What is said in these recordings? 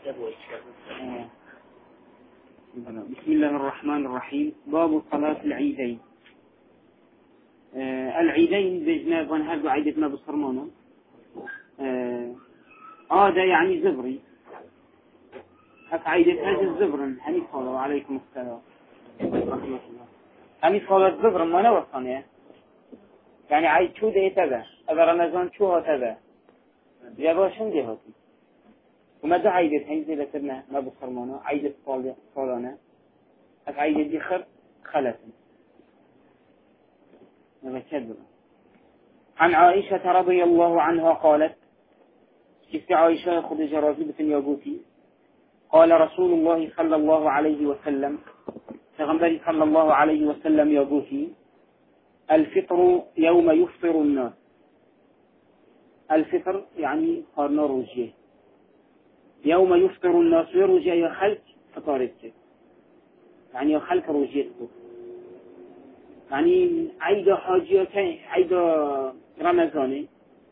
بسم الله الرحمن الرحيم. باب صلاة العيدين. العيدين بجناب هذا عيدتنا بالصرمانة. هذا يعني زبري. عيدة هذا الزبر هني صلى عليكم السلام ورحمة الله. هني صلاة زبر ما نوصل يعني عيد شو ده تبع هذا رمضان شو هذا جابوشن ده هاتي وماذا عيدة هني لسنا ما بالصرمانة عيدة صلاة عيدة دي خلت نبكر. عن عائشة رضي الله عنها قالت كيف عائشة خذ جرازبة يقوتي قال رسول الله صلى الله عليه وسلم تغنبري صلى الله عليه وسلم يقوتي الفطر يوم يفطر الناس. الفطر يعني قرن روجيه يوم يفطر الناس ويروجيه يخلق فطارته يعني يخلق روجيته يعني عيد حاجية عيد رمضاني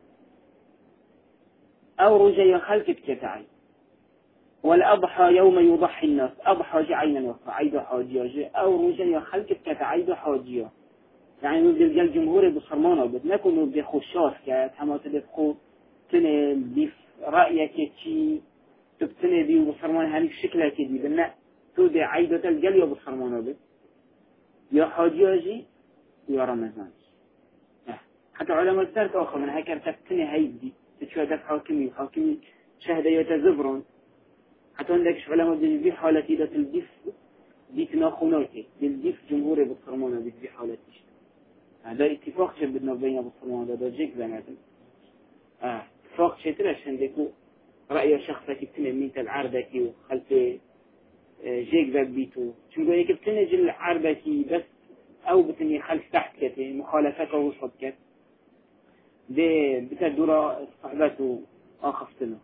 أو روجيه يخلق كتاعي. والأضحى يوم يضحي الناس أضحى جعينا وفا عيد حاجية أو روجيه يخلق كتاعي حاجية يعني نبدأ الجمهور بصرمانه بدناكو نبدأ خوشاف كما تدخو تنه بيف رأيك شي تبتنه بيه بصرمان هني شكلها كدي بنا تودع عيدة الجل بصرمانه بد يا حاجياجي يا رمضان. حتى علماء السرق آخر من هكذا تبتنه هيدي تشوهدك حاكمي شهد يتزبرون حتى عندك علماء دي حالة إذا تلديف دي تناخوناكي دي جمهور بصرمانه دي حالتي. هذا اتفاق شيء بدنا بيننا بالصرمان هذا جيك زماتن. اتفاق شيء تلاش عندكوا رأي شخصك بتنه ميت العربكي وخلفه جيك ذا بيتو شو بقولك بتنه جل عربكي بس أو بتني خلف تحت كته مخالفته وسط كت ده بتدور صحبته آخفتنا.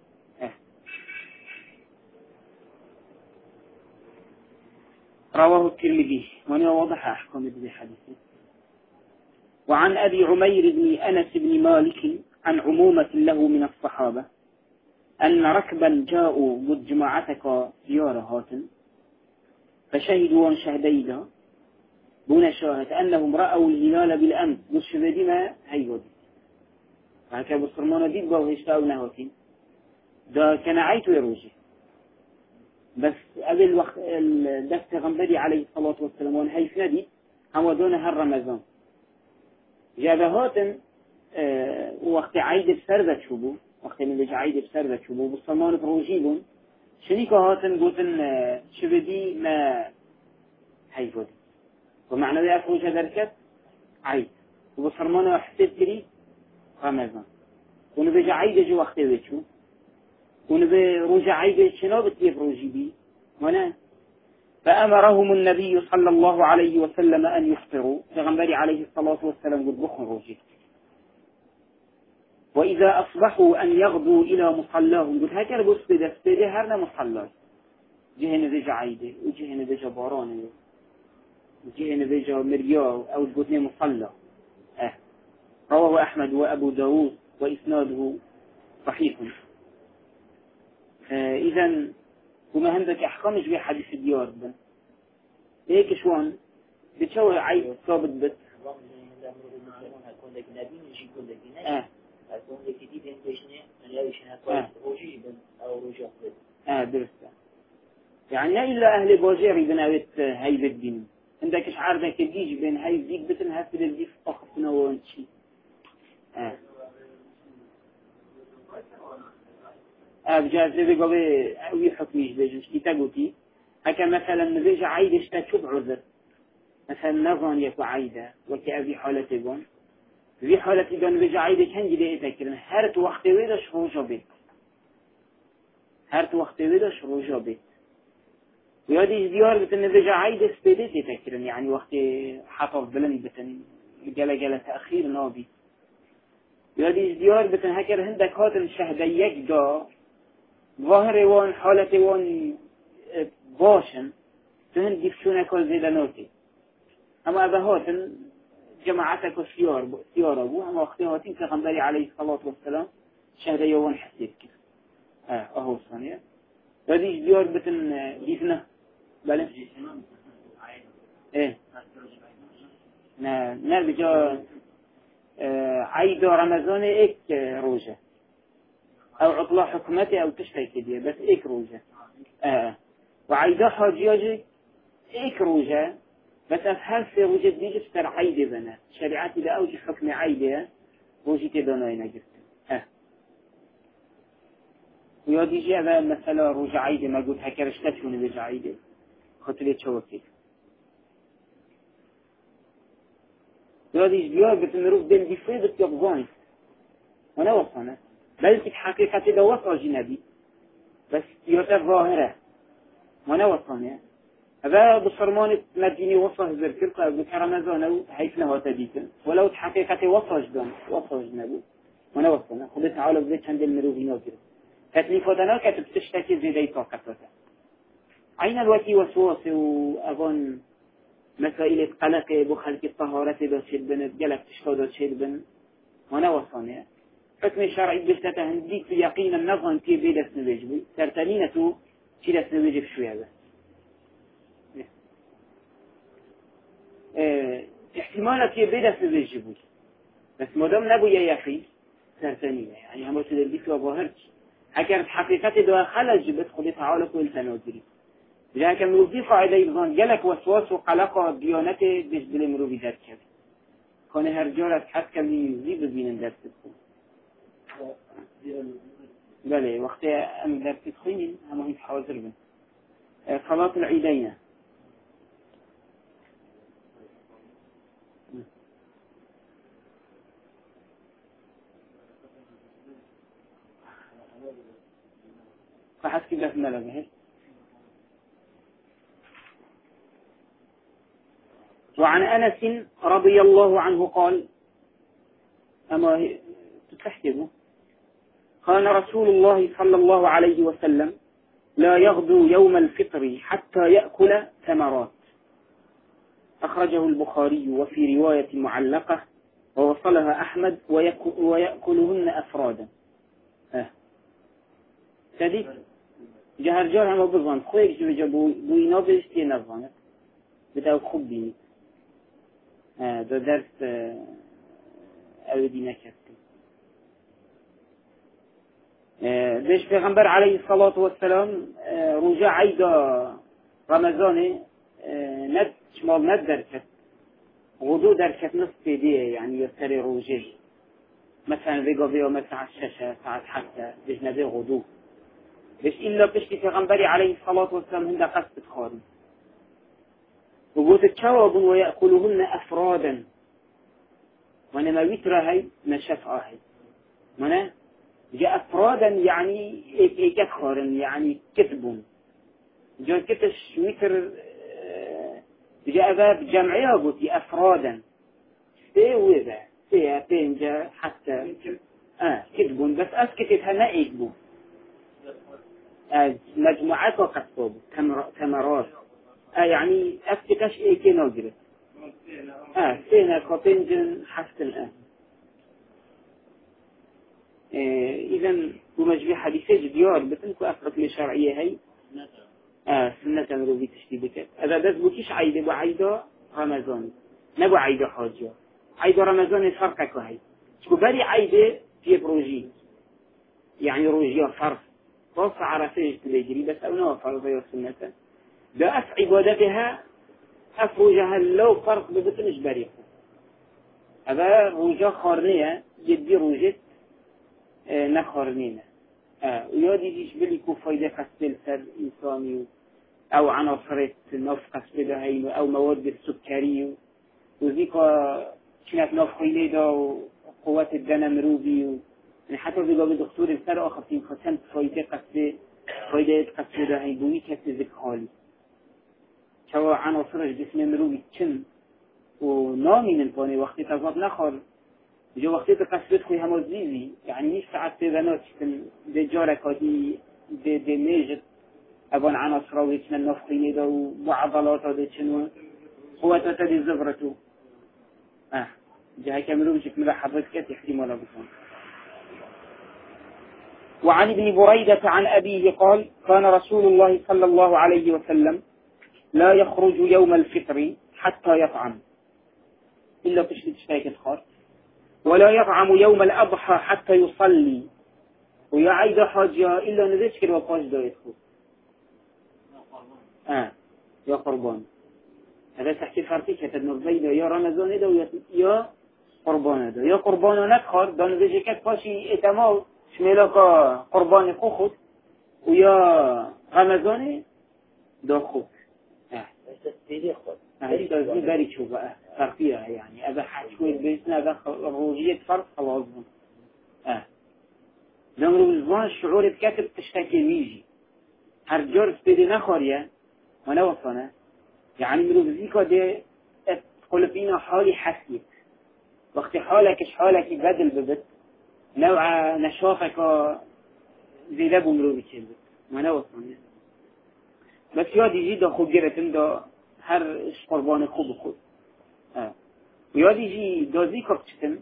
رواه الترمذي وانا واضح أحكم بذي حديثه. وعن أبي عمير بن أنس بن مالك عن عمومة له من الصحابة أن ركبا جاءوا مجمعتك زيارة هاتن فشهدوا شهديدا بون شاهد أنهم رأوا الهلال بالأمس مشهد ما هيودي هكذا بالصرمانة دي بقوا يشتاقون هاتين ده كان عيت ويروجي بس قبل وقت الدفت غنبري عليه الصلاة والسلام وانهيفنا دي هم دون هالرمضان جابهاتن وقت عيد بسردة شبو وقت من بيجي عيد بسردة شبو بالصمان بروجيبون شريكة هاتن قوتن شبدي ما هيفودي ومعنى ذي أفروج دركت عيد وبالصمان حسيت كري رمضان ونبيجي عيد جو وقت ويتشو ونبي رجع عيد شنو بتجيب روجيبي هنا فأمرهم النبي صلى الله عليه وسلم أن يفطروا فغنبري عليه الصلاة والسلام قد بخن روجي وإذا أصبحوا أن يغدوا إلى مصلاهم قد هكذا بس بدفتره هرنا مصلاه جهن بيجا عيده وجهن بيجا بارانه وجهن بيجا مرياو أو قدني مصلى. رواه أحمد وأبو داود وإسناده صحيح. إذن وما عندك أحكامش بحديث الديار بن هيك شوان بتشوه عيد صابت بس درسته يعني لا إلا أهل باجير بناوت هاي بالدين عندك شعار ذاك الجيج بين هاي ذيك بتن هفل الجيف أخفنا وانشي بجاز ذي قبل أوي حكميش بيجوش كتاقوتي هكا مثلا نبيج عيد اشتاك بعذر مثلا نظن يكو عيدة وكأبي حالتي قون ذي حالتي قون نبيج عيدة كان جدي اتاكرن هرت وقت ويدش روجا بيت هرت وقت ويدش روجا بيت ويادي ديار بتن نبيج عيدة سبيدت اتاكرن يعني وقت حطف بلند بتن جالة تأخير نابي ويادي ديار بتن هكر هندك هاتن شهديك دا ظاهر وان حالة وان باشن تهند يفشون كل زيدا نوتي أما أبا هاتن جماعتك سيارة أبو أما وقتها كغنبري عليه الصلاة والسلام شهد يوان حسيت كيف أهو الصانية وديش ديار بتن ديفنا بله ايه نه بجا عيد رمضان ايك روجة او عطلة حكومتي او تشتي كديه بس ايك روجة وعيدا حاجياجي ايك روجة بس افهل في روجة ديجي ستر عيدي بنا شريعتي دا اوجي حكم عيدي روجي تداناي نجرت ويا ديجي اذا مثلا روجة عيدي ما قلت هكرش تفوني بيجا عيدي خطلية شوكي ياديش بيار بتمروف بين دفيدة يبغاني وانا وصانا بلتك حقيقة دا وصا جنبي بس يوتا ظاهرة وانا وصانا هذا بصرمان مديني وصا هزر كرقة بكرمزانه هيفنا واتديكا ولو تحقيقة وصا جدان وصا جنبي وانا وصانا خذ تعالى بذيت چند المروفي ناكرا تكليفاتنا كتب تشتكي زيدي طاقتها عين الوكي وسواس وأظن مسائل قلق بخلق الطهارة دا شدبن بجلك تشخوض شدبن وانا وصانيا حكم شرعي بشتة هنديك في يقين النظام كي بيدس نبيجبي ترتنينتو كي دس نبيجب شوية بس احتمالات كي بيدس نبيجبي بس مدام نبو يخي ترتنينة يعني هم تدربيك وظاهرش هكذا حقيقة دا خلج بس خذي تعالى كل تنودري لكن مروفي قاعدة يبغون جلك وسواس وقلق ديانته بيش بلي مروفي درد كده كان هرجارة حد كم يزي ببين درد تدخل بله وقت أم درد تدخلين هم هيت حاضر بن صلاة العيدين فحس كده في ملابه وعن أنس رضي الله عنه قال أما تحسبه قال رسول الله صلى الله عليه وسلم لا يغدو يوم الفطر حتى يأكل ثمرات أخرجه البخاري وفي رواية معلقة ووصلها أحمد ويأكلهن أفرادا تدي جهر جار هم بظن خويك جبوا بوينا بيشتي نظانك بتاو خبيني ده درس أودي نكرت بيش پیغمبر عليه الصلاة والسلام رجع عيدا رمضان ند شمال ند دركت غدو دركت نصف دي يعني يسري رجع مثلا بيقا بيو مثلا الشاشة ساعة حتى بيش نبي غدو بيش إلا بيش پیغمبر عليه الصلاة والسلام هنده قصد خارم وقلت تشاوب ويأكلهن أفرادا وانا ما ويترهي ما شفعهي وانا جاء أفرادا يعني كثخرا يعني كتب جاء كتش ويتر جاء باب جمعية قلت أفرادا وذا بين جاء حتى كتب بس أسكتتها ما يكبو مجموعات وقصوب تمرات يعني أفتكش إيه كي نجري سينا كوبنجن حسن إذن ومجبي حديثة جديار بتنكو أفرق لشرعية هاي سنة روبي تشتيبك إذا داز بوكيش عيدة وعيدة رمضان نبو عيدة حاجة عيدة رمضان فرقك هاي شكو بالي عيدة في بروجي يعني روجيا فرق فرص عرفيش تليجري بس أو فرص يا سنة ده أف عبادتها أفرجها لو فرق ببطنش بريقه هذا رجاء خارنية جدي رجت نخارنينة ويادي جيش بليكو فايدة قسل سر إنساني أو عناصرة نف قسل هاي أو مواد السكري وذيكا كانت نفخيلة دا وقوات الدنا مروبي يعني حتى بيقى بدكتور السر آخر تين ختم فايدة قسل دا هاي بوي كسي ذك خالي شو عناصرش جسم مروبي كم ونامي من باني وقتی تضاد نخور جو وقتی تقصد خوی همه زیزی یعنی نیست ساعت تیزنات شکن ده جارکاتی ده میجد ابان عناصره و هیچن نفقینه ده و عضلاته ده چنو قوتاته ده زبرتو جهه که مروبی شکل حضرت کت احتمالا بکن وعن ابن بريدة عن أبيه قال كان رسول الله صلى الله عليه وسلم لا يخرج يوم الفطر حتى يطعم إلا تشتاك الخار، ولا يطعم يوم الأضحى حتى يصلي، ويعيد حاجة إلا نذكر وقاش دا يدخل يا قربان. هذا تحكي فرقي كتب نربيدا يا رمضان دا يا قربان دا، يا قربان ندخل دا نذكر قاشي اتمال شميلك قربان خوخد ويا رمضان دا خوك هذا باري شو بقى فرقيها يعني أبا حشوي بيسنا أبا روجية فرق خلاص نمرو بالزمان الشعور بكاتب تشتكي ميجي هرجور سبيدي نخوريا وانا وصنا يعني مرو بزيكا دي تقول فينا حالي حسيت وقت حالك بدل ببت نوع نشاطك زي لابو مرو بكيبت وانا وصنا بس يادي جيدا خوب جرتن دا هر قربان خوب خود ويادي جي دازي كبتشتن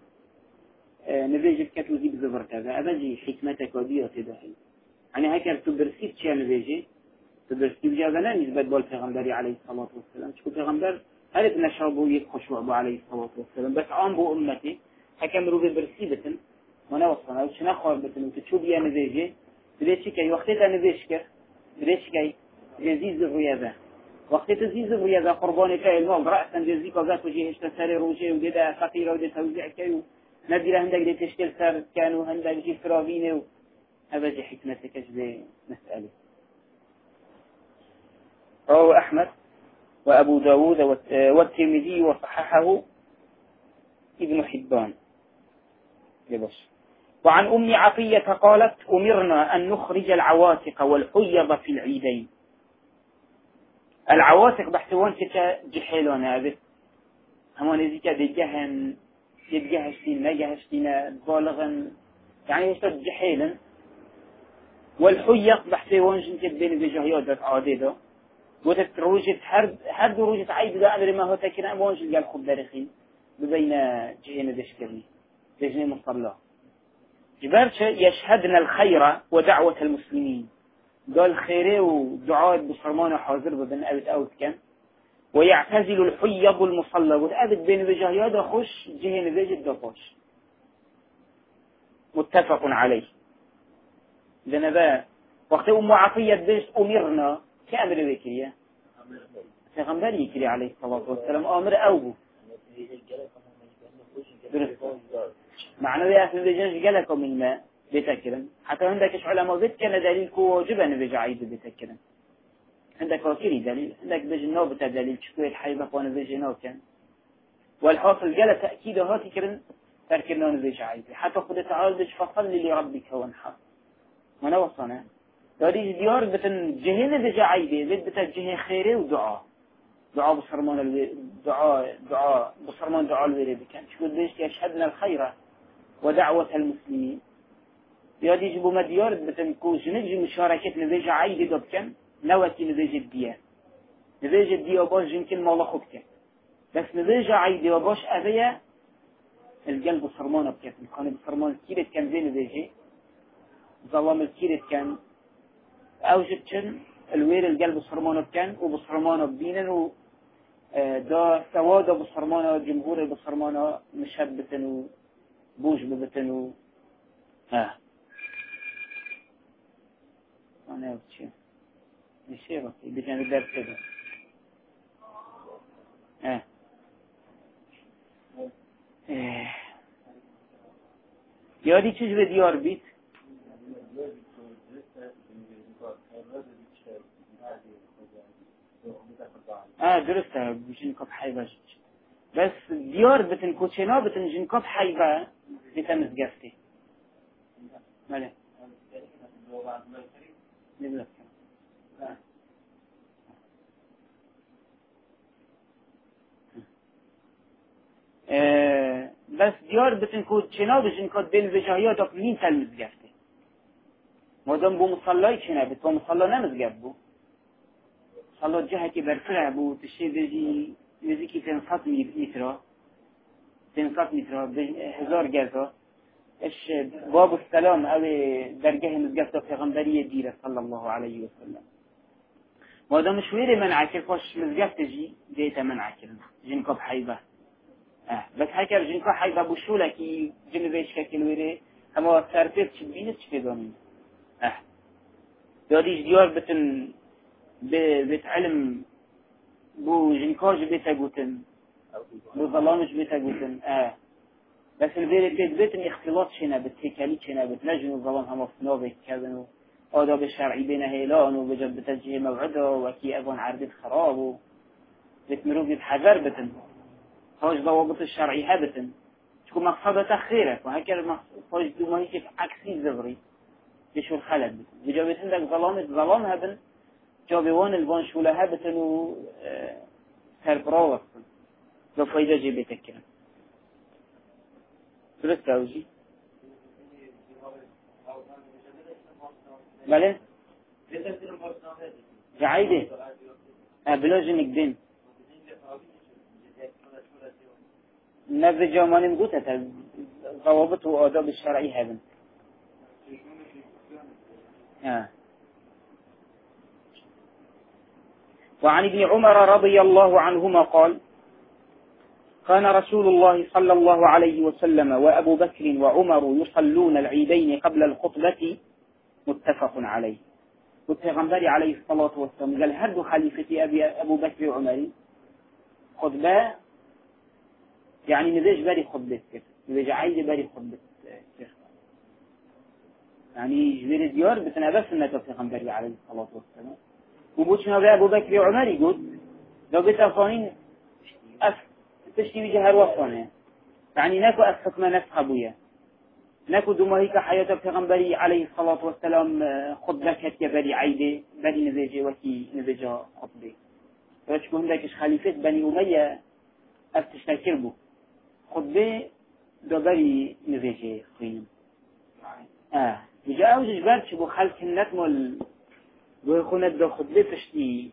نبيجي بكتو زي بزبرت هذا أبجي حكمتك وديات داخل يعني هكذا تبرسيت شيء نبيجي تبرسيت بجازنا نسبة بالفغمبري عليه الصلاة والسلام شكو فغمبر هلت نشربه يخشوا أبو عليه الصلاة والسلام بس عام بو أمتي هكذا مروبي برسيبتن ونوصنا وش نخوار بتن وتشوف يا نبيجي بديش كي وقتها نبيشك بديش كي يزيز الرياضة وقت تزيز الرياضة قرباني كي المال رأسا جزيك وذات وجهش تساري روجي وجدا فقيرة وجدا توزيع كي نبيل هندك دي تشتل سار كانوا هندك جي فراغينه هذا حكمتك جدي مسألة. رواه أحمد وأبو داود والترمذي وصححه ابن حبان. وعن أم عطية قالت أمرنا أن نخرج العواتق والحيض في العيدين. العواتق بحثوان كجحيلون هذا هما نزيك بجهن يتجهشتين ما جهشتين بالغا يعني يشتد جحيلا، والحيق بحثوان جنتد بين بجهيات عاديدة وتتروجت حد روجت عيد دا أدري ما هو تكين أموانش اللي قال خب دارخين ببين جهينا دشكرني جهينا مصطلح جبارش يشهدنا الخير ودعوة المسلمين قال خيري ودعاء بصرمان حاضر بدن أبد أوت كان ويعتزل الحيض المصلى وتأبد بين بجهيات خش جهينا بيجد دقاش متفق عليه. لأن ذا وقت أم عطية بيش أمرنا كأمر ذكرية سيغمبر يكري عليه الصلاة والسلام أمر أوبو معنى ذي أثنى بجنش قلكم من ما بتكرم حتى عندك علماء ذات كان دليل واجبا نبيج عيد بتكرم عندك وكيري دليل عندك بجنوب بتا دليل شكوية الحيبة وانا بجنوب كان والحاصل قال تأكيد هاتي كرن تركنا نبيج عيد حتى خد تعالى بج فصل لربك وانحر ونوصنا داريج ديار بتن جهين بج عيد زيد بتا جهين خيري ودعاء دعاء بصرمان دعاء بصرمان دعاء الويري بكان شو بديش يشهدنا الخير ودعوة المسلمين يادي يجبوا مديار بتنكوش نجي مشاركة نبيج عيد دوبكن نوتي نبيج الديار نبيج الديار باش يمكن ما الله خبكن بس نبيج عيد وباش أبيا القلب صرمان بكن كان بصرمان كيرت كان زين نبيجي ظلام الكيرت كان أوجبتن الوير القلب صرمان بكن وبصرمان بدينا و دا سواد بصرمان جمهور بصرمان مشهد بتن وبوج ببتن و أنا أبتشي نشي بقى بجانب الدرس كده يادي چیز به دیار بیت درسته بجنكب حيبة بس ديار بتن كوتشينا بتن جنكب حيبة بتمز قفتي ماله نبلغ بس ديار بتن كوتشينا بجنكب بين وجهيات مين تلمز قفتي مادام بو مصلاي چنه بتو مصلا نمز قفبو صلاة جهة كي برفرع بو تشي بيجي يزيكي 500 متر 500 متر 1000 جزا اش باب السلام او درجه مزگفت پیغمبری دیره صلی الله علیه و سلم مادام شويري منع كل خوش مزگفت جي ديتا منع كل جنكو بحيبه بس هكر جنكو حيبه بشوله كي جنبيش كل ويري اما سرتيت تشبينت تشفيدوني داديش ديار بتن بتعلم بو جنكاج بيتا قوتن بو ظلامش بيتا قوتن بس الفيري بيتن اختلاط شنا بتهيكالي شنا بتنجن الظلام هم افنوبك كذنو آداب الشرعي بين هيلان وبجد بتجيه موعده وكي أبون عردد خراب بتمرو بيتحذر بتن هاش ضوابط الشرعي هبتن تكون مقصدة تخيرك وهكذا هاش دوماني كيف عكسي زغري يشو الخلد بتن بجابت عندك ظلام هبن جابوان البان شولة هبتن و سربراوة لو فايدة جيبتك كنا درست اوجي بله جعيده بلاجنك دين نبي جاماني مقوتة ضوابط وآداب الشرعي هذا وعن ابن عمر رضي الله عنهما قال كان رسول الله صلى الله عليه وسلم وأبو بكر وعمر يصلون العيدين قبل الخطبة متفق عليه والبيغمبر عليه الصلاة والسلام قال هردو خليفتي أبو بكر وعمر خطبة يعني نبيش باري خطبة نبيش عايد باري خطبة يعني جبير ديار بتنابس سنة البيغمبر عليه الصلاة والسلام وبوشنا بأبو بكر وعمر يقول لو بتفانين تشتي بجهر وصانه يعني ناكو حكم نسخ أبويا ناكو دماهيك حياة البيغمبر عليه الصلاة والسلام خطبة كتيا بني عيدة بني نزيجة وكي نزيجة خطبة وشكو هندكش خليفة بني أمية أفتشتكر بو خطبة دبري نزيجة خينم بجا أوجج بارش بو خلق النتمل بو يخونت دو خطبة تشتي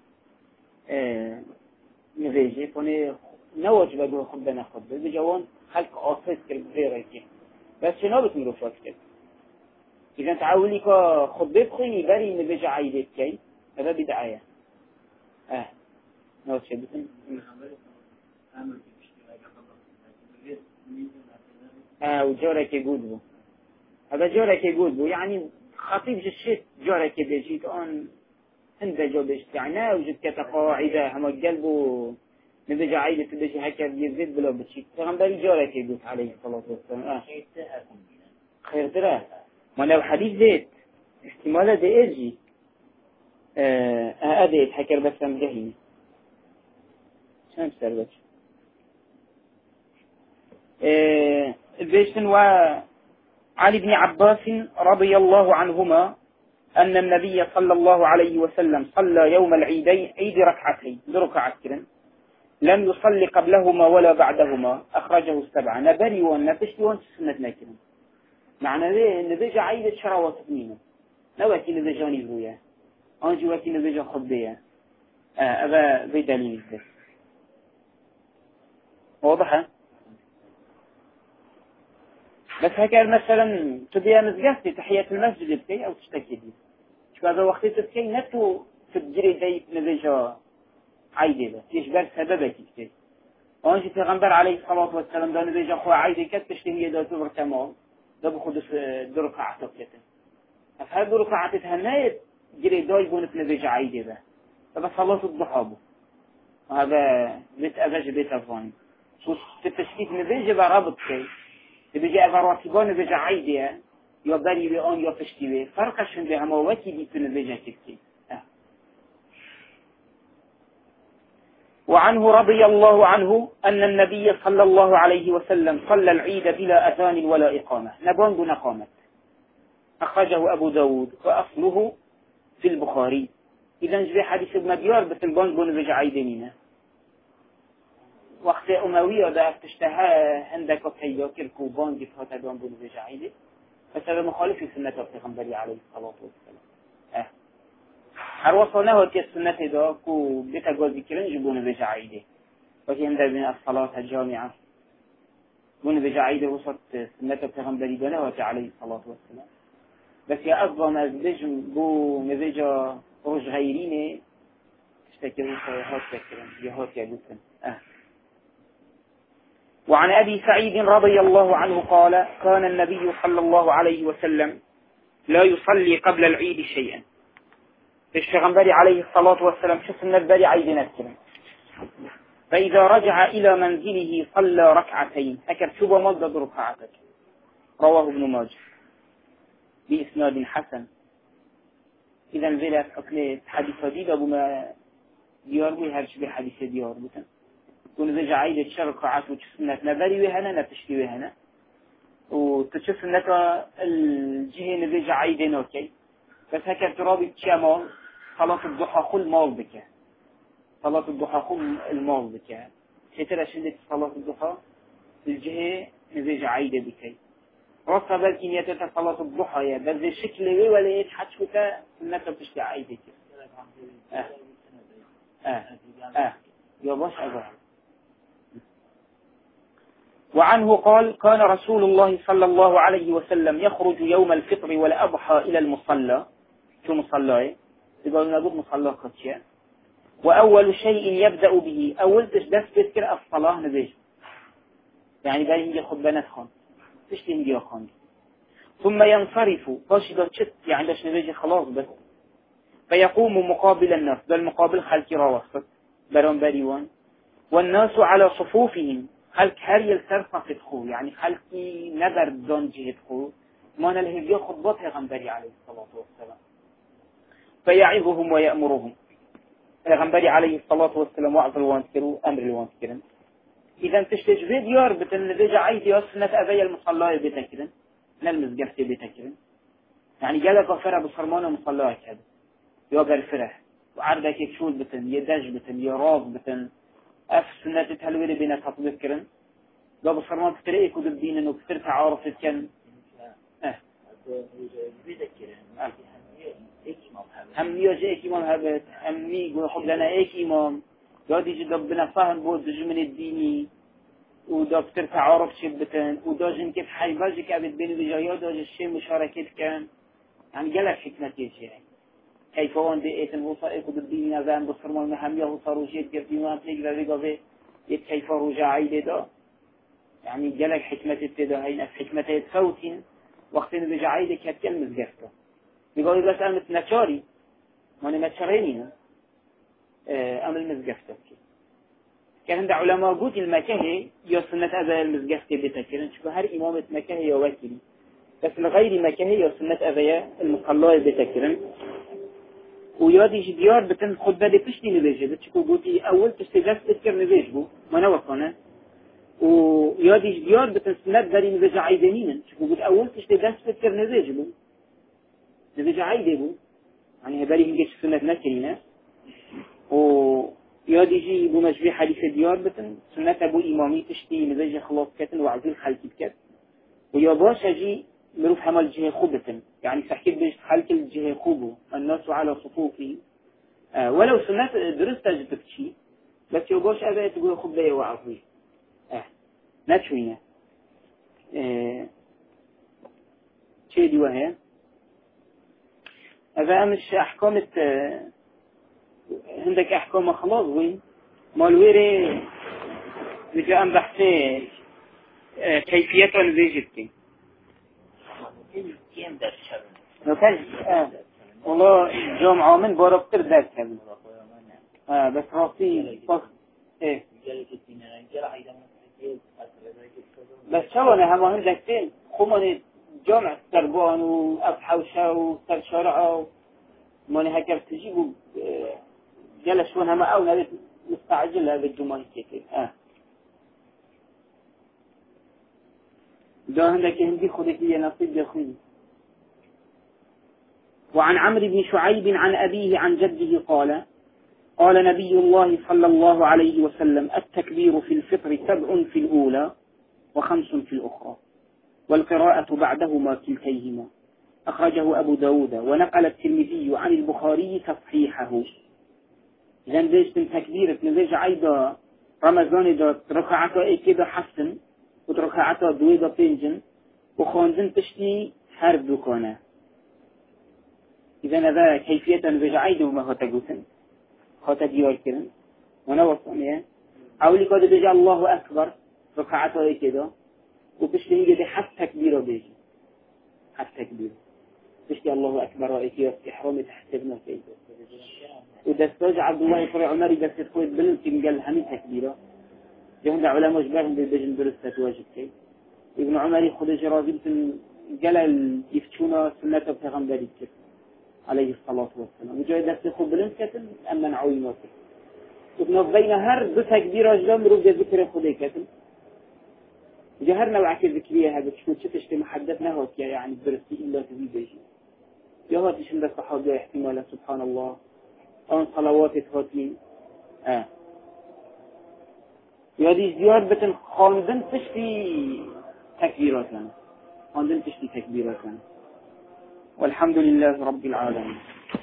نزيجة فوني نوج بدو خطبة نخطبة بجوان خلق آفز كرب غيره كي بس شنو بتمرو فاكتب إذا تعاولي كخطبة بخيني بري نبجع عيدت كي هذا بدعاية نوت شيء بتم وجورك يقول بو هذا جورك يقول بو يعني خطيب جشيت جورك بيجيت أن هند جو بيجت يعني وجد كتقاعدة هم قلبه نبجع عيدت بيجي هكذا يزيد بلا بتشيك فغنبري جورك يقول عليه الصلاة والسلام خير ترى ما لو حديث زيت احتماله ده اجي اديت حكر بس مجهي شان سربت البيشن وعلي بن عباس رضي الله عنهما أن النبي صلى الله عليه وسلم صلى يوم العيدين عيد ركعتين بركعة كرن لم يصلي قبلهما ولا بعدهما أخرجه السبعة نبري والنفش وانت سنتنا كرن معنى ذي إن بيجا عيدة شراوة تبنينه نواتي نبيجاني بويا أنجي واتي نبيجا خضبيا أبا بدليل ذلك واضحة بس هكذا مثلا تبيا مزقفتي تحية المسجد بكي أو تشتكي دي شو هذا وقت تبكي نتو تبجري دايت نبيجا عيدة بس يشبر سببك بكي أنجي تغنبر عليه الصلاة والسلام دا نبيجا خوا عيدة كتشتهي دا تبر تمام ده بخد درقة عتقته فهذا درقة عتتهناية جري داي بونت نبيجا عيدة به فبس خلاص الضحابه وهذا بيت أباج بيت أفاني شو تتشكيك نبيجا برابط كي نبيجا أفراتيبان نبيجا عيدة يا بري بيان يا فشتيوه فرقش هنده هما وكي ديتو نبيجا كتكي وعنه رضي الله عنه أن النبي صلى الله عليه وسلم صلى العيد بلا أذان ولا إقامة نبان دون قامت أخرجه أبو داود وأصله في البخاري إذا جبه حديث ابن ديار بتلبان بون رجع عيدينينا وقت أموية دا افتشتها عندك وكيدا كركوبان جفهات دوان بون رجع عيدي فسأل مخالف في سنة البيغمبر عليه الصلاة والسلام هر وصلناه که سنت دا کو بتا گازی کرن جبون رجع عیده وكي عند بين الصلاة الجامعة ونبي عيد وسط سنة پیغمبری دانه عليه الصلاة والسلام بس يا أفضل ما بيجم بو نبيجا روج غيرينه اشتكي هات فكرا يهات يقولن وعن أبي سعيد رضي الله عنه قال كان النبي صلى الله عليه وسلم لا يصلي قبل العيد شيئا الشيغمبري عليه الصلاة والسلام شو سنة بري عيد نفسه فإذا رجع إلى منزله صلى ركعتين أكد شو بمضد ركعتك رواه ابن ماجه بإسناد حسن إذا نزلت أكلت حديث ديد أبو ما ديار بي هرش بحديث ديار بتن كون رجع عيد ركعات وش سنة نبري وهنا نتشتي وهنا وتشوف سنة الجهة نرجع عيدين أوكي بس هكذا ترابي شمال صلاة الضحى خل مال بك صلاة الضحى خل المال بك شترى شدة صلاة الضحى الجهة نرجع عيدة بك رصة بالكينية صلاة الضحى يا بس الشكل ولا يتحدثك سنة بتشتي عيدك يا باش أبعد وعنه قال كان رسول الله صلى الله عليه وسلم يخرج يوم الفطر والأضحى إلى المصلى شو مصلى يقولون نقول مصلى خدشة وأول شيء يبدأ به أول تشدف تذكر الصلاة نبيج يعني قال ينجي خطبانات خان تشتي ينجي خان ثم ينصرف باش إذا تشت يعني باش نبيج خلاص بس فيقوم مقابل الناس بل مقابل خلق راوسط برون بريوان والناس على صفوفهم خلق هر يلسر صفت خو يعني خلقي نظر دون جهد خو ما نلهي خطبات غنبري عليه الصلاة والسلام فيعظهم ويأمرهم غنبري عليه الصلاة والسلام وعظ الوانتكروا أمر الوانتكرا إذا تشتجبه ديار بتنبيج عيد يصنة أبي المصلاة بتكرا نلمز قفتي بتكرا يعني جالك وفرع بصرمانة مصلاة كذا يوغر فرح وعردك يكشول بتن يدج بتن يراض بتن سنة تهلويل بينا تطبيق كرن لو بصرمان بتلاقيك ودبين انه بترفع عارفة كان هم يجي ايك امام هبت هم يقول حب لنا ايك امام يقعد يجي ربنا فاهم بود من الديني ودا بترفع عارف شبتن وداجن كيف حيباجي كابت بين الجايات داج الشيء مشاركات كان يعني جالك حكمة يجي كيف هون بيئة الوصائق ودبين نظام بصرمان مهمية وصاروجيت قرديوان تقدر رقابه كيف رجع عيد دا يعني جالك حكمة التدا هين حكمة الصوتين وقتين رجع عيد كتكلم مزقفته يقول بس أمت نشاري ماني متشارينينا أمل مزقفته كان عند علماء قوت المكاهي يصنة أذى المزقفته بتكرن شو هر إمامة مكاهي يوكلي بس لغير مكاهي يصنة أذى المصلاة بتكرن ويادي جديار بتن خطبة دي بشتي نبيجه بتشكو قوتي أول تستجاز تذكر نبيجه ما نوصنا ويادي جديار بتن سنات داري نبيجه عيدانين شكو قوت أول تستجاز تذكر نبيجه نبيجه عيده يعني هبالي هنجيش سنة نكرينة ويادي جي بمجبي حديث ديار بتن سنة أبو إمامي تشتي نبيجه خلاص كتن وعزيل خلقي بكت وياباش جي مروف حمال جهة خوبة يعني تحكي بيش حالك الجهة خوبه الناس على صفوفه ولو سنة درست أجبت شيء بس يوباش أبا تقول خوبة وعظي نتشوينه شيء دي وهي أبا مش أحكام عندك أحكام خلاص وين مالويري بجاء أم بحثي كيفية الفيجيتي كم درس شبه؟ نكاش والله جمعة من باربتر درس كذا بس راسي فقط إيه بس شو أنا هم عندك تين خمني جامع تربان وأبحوشة وترشارع ماني هكذا تجيبوا جلس وأنا ما أونا مستعجل هذا الجمعة كتير ده عندك هندي خدك يا نصيب يا أخوي. وعن عمرو بن شعيب عن أبيه عن جده قال قال نبي الله صلى الله عليه وسلم التكبير في الفطر 7 في الأولى و5 في الأخرى والقراءة بعدهما كلتيهما أخرجه أبو داود ونقل الترمذي عن البخاري تصحيحه. إذن بيش من تكبيرة نزيج عيدا رمضان دا ركعته كده حسن وتركعتا دوي دا بينجن وخوندن تشتي حرب دوكونا إذا هذا كيفية بجعيد وما هو تقوسن هو تديور كرن ونوصن أولي قد بجع الله أكبر ركعتا كده وبشتي يجي حتى كبيرة بيجي حتى كبيرة بشتي الله أكبر رأيكي إحرامي تحسبنا كيف ودستاج عبد الله فرع عمري بس تخوي بلنتي قال همي تكبيرة جهند علماء جبارهم بيجن درست واجب كي ابن عمر خد جرازيل قال يفتشونا سنة بتغمبري عليه الصلاة والسلام وجاي دست خد بلنت كتن أما نعوي نوكي ابن بين هر دو تكبيرة جلم رجع ذكر خدي كتن جهرنا وعكي ذكرية هذا شفتش محدثنا هو يعني درستي إلا تبي بيجي يا هاتي شند الصحابة احتمالا سبحان الله أن صلوات هاتي يادي زياد بتن خاندن تشتي تكبيراتنا خاندن تشتي تكبيراتنا والحمد لله رب العالمين.